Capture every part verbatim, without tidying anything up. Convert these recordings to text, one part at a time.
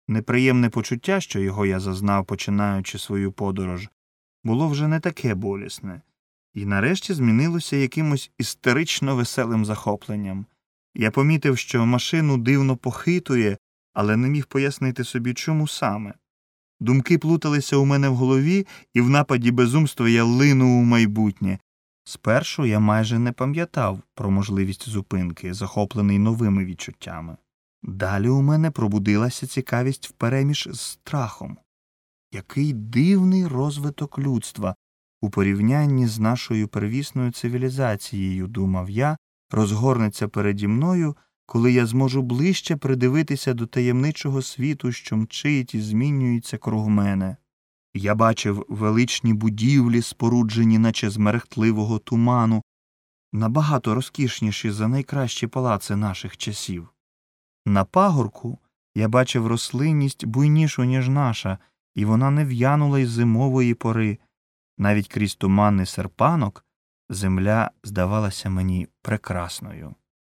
Неприємне почуття, що його я зазнав, починаючи свою подорож, було вже не таке болісне, і нарешті змінилося якимось істерично веселим захопленням. Я помітив, що машину дивно похитує, але не міг пояснити собі, чому саме. Думки плуталися у мене в голові, і в нападі безумства я линув у майбутнє. Спершу я майже не пам'ятав про можливість зупинки, захоплений новими відчуттями. Далі у мене пробудилася цікавість впереміж з страхом. Який дивний розвиток людства у порівнянні з нашою первісною цивілізацією, думав я, розгорнеться переді мною, коли я зможу ближче придивитися до таємничого світу, що мчить і змінюється круг мене. Я бачив величні будівлі, споруджені наче з мерехтливого туману, набагато розкішніші за найкращі палаци наших часів. На пагорку я бачив рослинність буйнішу, ніж наша, і вона не в'янула й зимової пори. Навіть крізь туманний серпанок земля здавалася мені прекрасною.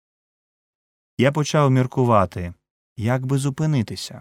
Я почав міркувати, як би зупинитися.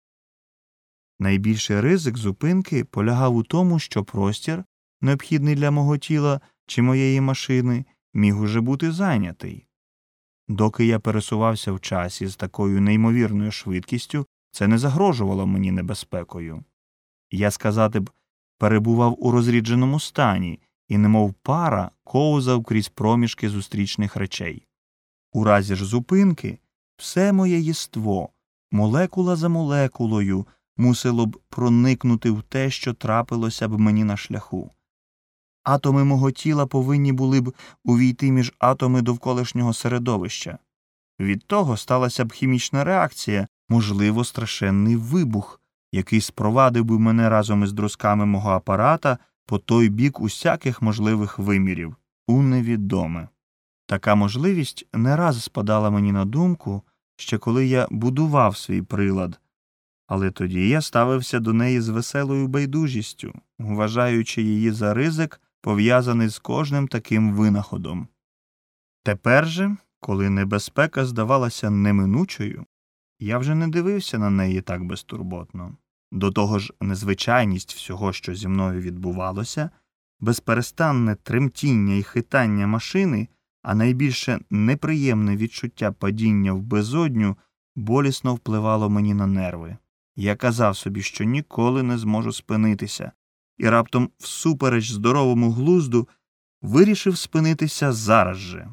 Найбільший ризик зупинки полягав у тому, що простір, необхідний для мого тіла чи моєї машини, міг уже бути зайнятий. Доки я пересувався в часі з такою неймовірною швидкістю, це не загрожувало мені небезпекою. Я, сказати б, перебував у розрідженому стані і, немов пара, ковзав крізь проміжки зустрічних речей. У разі ж зупинки все моє єство, молекула за молекулою, мусило б проникнути в те, що трапилося б мені на шляху. Атоми мого тіла повинні були б увійти між атоми довколишнього середовища. Від того сталася б хімічна реакція, можливо, страшенний вибух, який спровадив би мене разом із друзками мого апарата по той бік усяких можливих вимірів, у невідоме. Така можливість не раз спадала мені на думку, ще коли я будував свій прилад, але тоді я ставився до неї з веселою байдужістю, вважаючи її за ризик, пов'язаний з кожним таким винаходом. Тепер же, коли небезпека здавалася неминучою, я вже не дивився на неї так безтурботно. До того ж, незвичайність всього, що зі мною відбувалося, безперестанне тремтіння і хитання машини, а найбільше неприємне відчуття падіння в безодню болісно впливало мені на нерви. Я казав собі, що ніколи не зможу спинитися, і раптом, всупереч здоровому глузду, вирішив спинитися зараз же.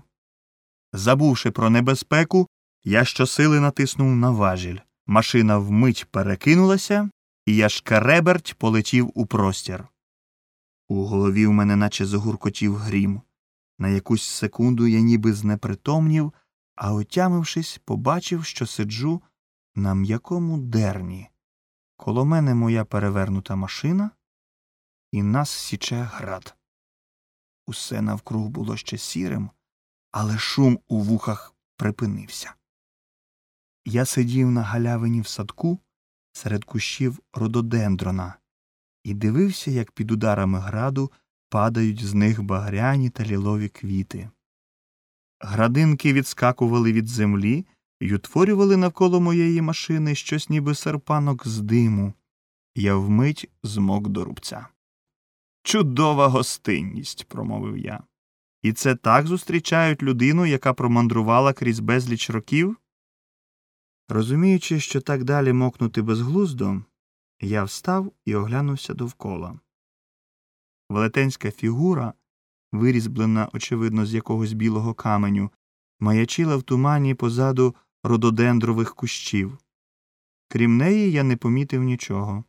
Забувши про небезпеку, я щосили натиснув на важіль. Машина вмить перекинулася, і я шкереберть полетів у простір. У голові у мене наче загуркотів грім. На якусь секунду я ніби знепритомнів, а отямившись, побачив, що сиджу на м'якому дерні. Коло мене моя перевернута машина, і нас січе град. Усе навкруг було ще сірим, але шум у вухах припинився. Я сидів на галявині в садку серед кущів рододендрона і дивився, як під ударами граду падають з них багряні та лілові квіти. Градинки відскакували від землі й утворювали навколо моєї машини щось ніби серпанок з диму. Я вмить змок до рубця. «Чудова гостинність», – промовив я. «І це так зустрічають людину, яка промандрувала крізь безліч років?» Розуміючи, що так далі мокнути безглуздо, я встав і оглянувся довкола. Велетенська фігура, вирізблена, очевидно, з якогось білого каменю, маячила в тумані позаду рододендрових кущів. Крім неї, я не помітив нічого.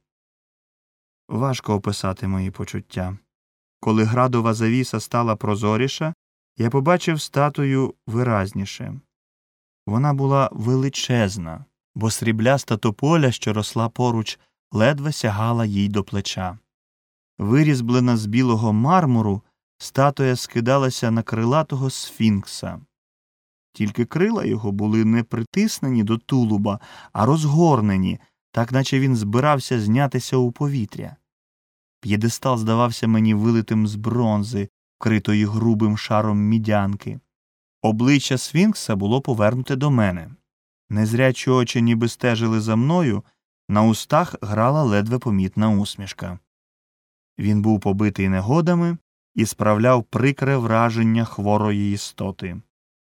Важко описати мої почуття. Коли градова завіса стала прозоріша, я побачив статую виразніше. Вона була величезна, бо срібляста тополя, що росла поруч, ледве сягала їй до плеча. Вирізблена з білого мармуру, статуя скидалася на крилатого сфінкса. Тільки крила його були не притиснені до тулуба, а розгорнені, так наче він збирався знятися у повітря. П'єдестал здавався мені вилитим з бронзи, вкритої грубим шаром мідянки. Обличчя сфінкса було повернуте до мене. Незрячі очі ніби стежили за мною, На устах грала ледве помітна усмішка. Він був побитий негодами і справляв прикре враження хворої істоти.